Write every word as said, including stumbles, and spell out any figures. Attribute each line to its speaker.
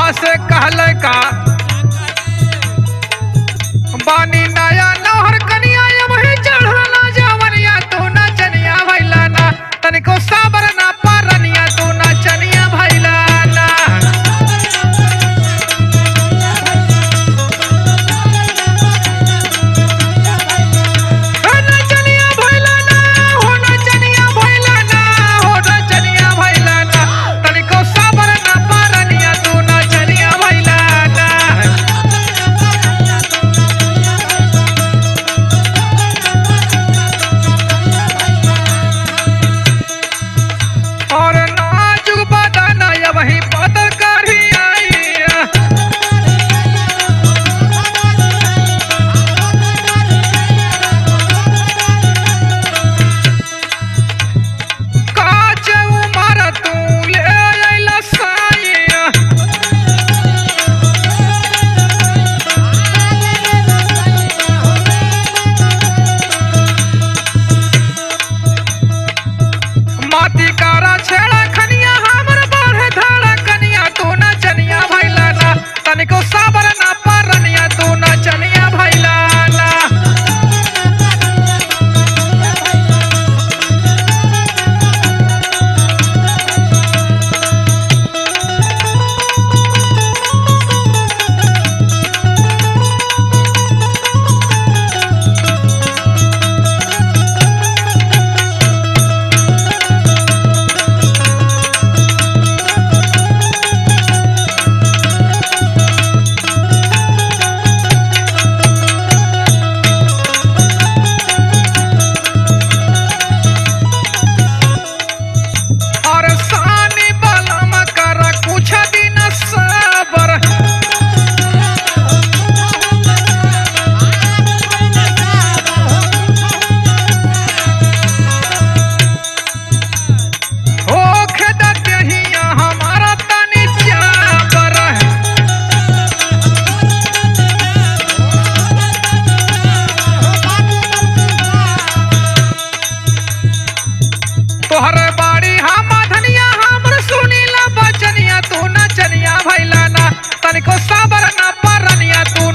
Speaker 1: से कहल का बानी नया नहर कनिया वही चढ़ला जवनिया तू न चनिया भैला ना तनिको साबर ना परनिया तू न चनिया भैला ना तोहर बाड़ी हम धनिया हमर सुनीला बचनिया तू न चनिया भैला ना तनिको साबर ना परनिया तू